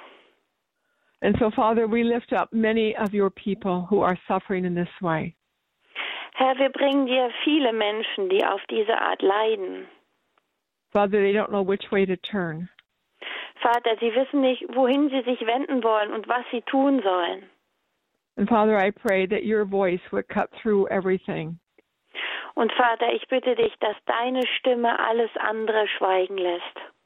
And so, Father, we lift up many of your people who are suffering in this way. Herr, wir bringen dir viele Menschen, die auf diese Art leiden. Father, they don't know which way to turn. Vater, sie wissen nicht, wohin sie sich wenden wollen und was sie tun sollen. And Father, I pray that your voice would cut through everything. Und Vater, ich bitte dich, dass deine Stimme alles andere schweigen lässt.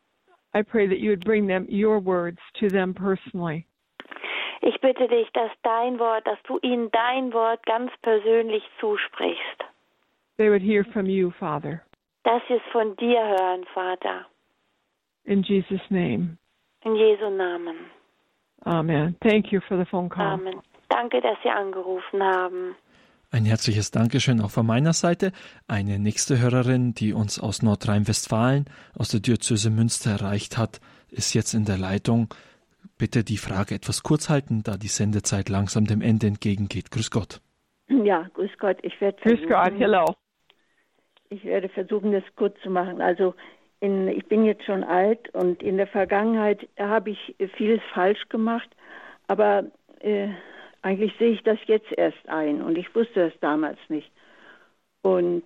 I pray that you would bring them your words to them personally. Ich bitte dich, dass du ihnen dein Wort ganz persönlich zusprichst. They would hear from you, Father. Dass sie es von dir hören, Vater. In Jesus' name. In Jesu Namen. Amen. Thank you for the phone call. Amen. Danke, dass Sie angerufen haben. Ein herzliches Dankeschön auch von meiner Seite. Eine nächste Hörerin, die uns aus Nordrhein-Westfalen, aus der Diözese Münster erreicht hat, ist jetzt in der Leitung. Bitte die Frage etwas kurz halten, da die Sendezeit langsam dem Ende entgegengeht. Grüß Gott. Ja, grüß Gott. Grüß Gott, hello. Ich werde versuchen, das kurz zu machen. Also ich bin jetzt schon alt und in der Vergangenheit habe ich vieles falsch gemacht, aber eigentlich sehe ich das jetzt erst ein und ich wusste das damals nicht. Und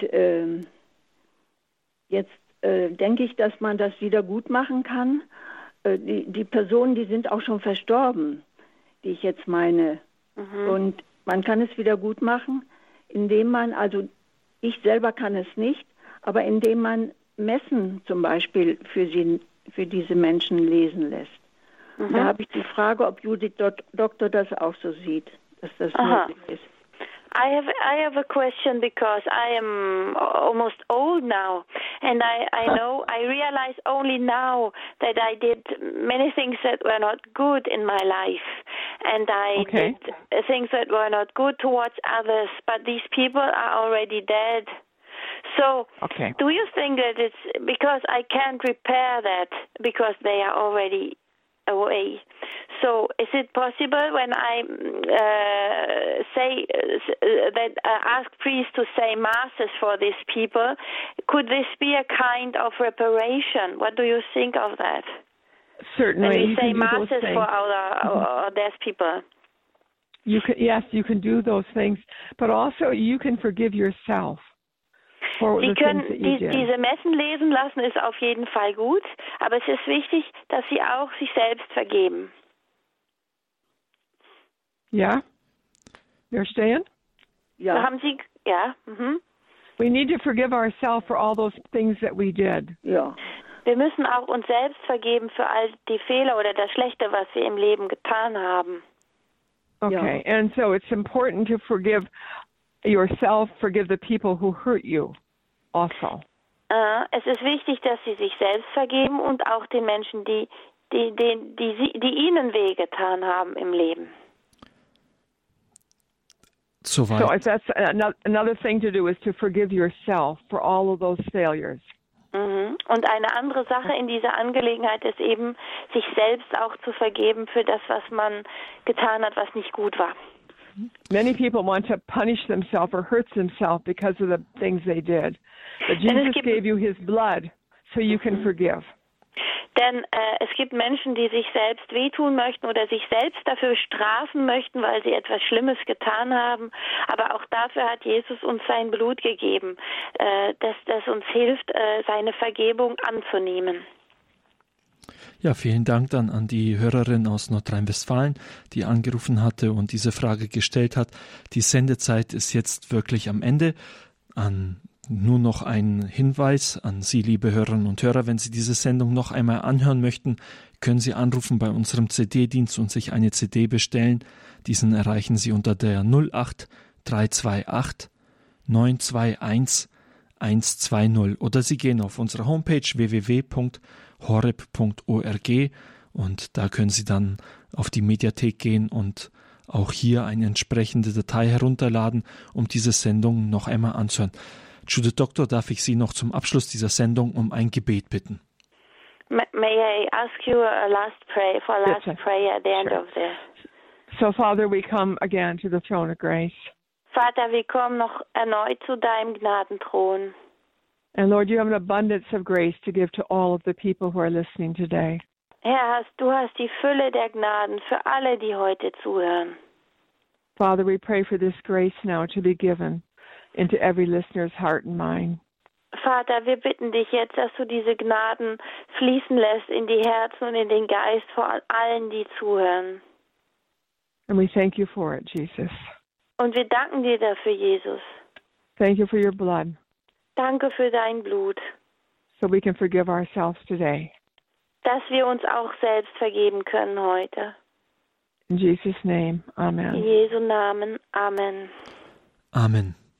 jetzt denke ich, dass man das wieder gut machen kann. Die Personen, die sind auch schon verstorben, die ich jetzt meine. Und man kann es wieder gut machen, indem man, also ich selber kann es nicht, aber indem man Messen zum Beispiel für diese Menschen lesen lässt. Da habe ich die Frage, ob Judith Doktor das auch so sieht, dass das möglich ist. I have a question because I am almost old now, and I realize only now that I did many things that were not good in my life, and I did things that were not good towards others, but these people are already dead. So, do you think that it's because I can't repair that because they are already away? So, is it possible when I ask priests to say masses for these people, could this be a kind of reparation? What do you think of that? Certainly. When we say masses for our dead people. You can do those things, but also you can forgive yourself. Sie können diese Messen lesen lassen, ist auf jeden Fall gut, aber es ist wichtig, dass Sie auch sich selbst vergeben. Ja? You understand? Ja. So haben Sie, ja. We need to forgive ourselves for all those things that we did. Ja. Wir müssen auch uns selbst vergeben für all die Fehler oder das Schlechte, was wir im Leben getan haben. Okay, and so it's important to forgive yourself, forgive the people who hurt you also. Es ist wichtig, dass Sie sich selbst vergeben und auch den Menschen, die Ihnen wehgetan haben im Leben. So that's another thing to do is to forgive yourself for all of those failures. Und eine andere Sache in dieser Angelegenheit ist eben, sich selbst auch zu vergeben für das, was man getan hat, was nicht gut war. Many people want to punish themselves or hurt themselves because of the things they did. But Jesus gave you his blood so you can forgive. Denn es gibt Menschen, die sich selbst wehtun möchten oder sich selbst dafür strafen möchten, weil sie etwas Schlimmes getan haben. Aber auch dafür hat Jesus uns sein Blut gegeben, das uns hilft, seine Vergebung anzunehmen. Ja, vielen Dank dann an die Hörerin aus Nordrhein-Westfalen, die angerufen hatte und diese Frage gestellt hat. Die Sendezeit ist jetzt wirklich am Ende. Nur noch ein Hinweis an Sie, liebe Hörerinnen und Hörer, wenn Sie diese Sendung noch einmal anhören möchten, können Sie anrufen bei unserem CD-Dienst und sich eine CD bestellen. Diesen erreichen Sie unter der 08 328 921 120 oder Sie gehen auf unsere Homepage www.horeb.org und da können Sie dann auf die Mediathek gehen und auch hier eine entsprechende Datei herunterladen, um diese Sendung noch einmal anzuhören. Judith Doktor, darf ich Sie noch zum Abschluss dieser Sendung um ein Gebet bitten? May I ask you a last prayer at the end of the... So, Father, we come again to the throne of grace. Vater, wir kommen noch erneut zu deinem Gnadenthron. And Lord, you have an abundance of grace to give to all of the people who are listening today. Herr, du hast die Fülle der Gnaden für alle, die heute zuhören. Father, we pray for this grace now to be given into every listener's heart and mind. Vater, wir bitten dich jetzt, dass du diese Gnaden fließen lässt in die Herzen und in den Geist von allen, die zuhören. And we thank you for it, Jesus. Und wir danken dir dafür, Jesus. Thank you for your blood. Danke für dein Blut. So we can forgive ourselves today. Dass wir uns auch selbst vergeben können heute. In Jesus' name, amen. In Jesu Namen, Amen. Amen.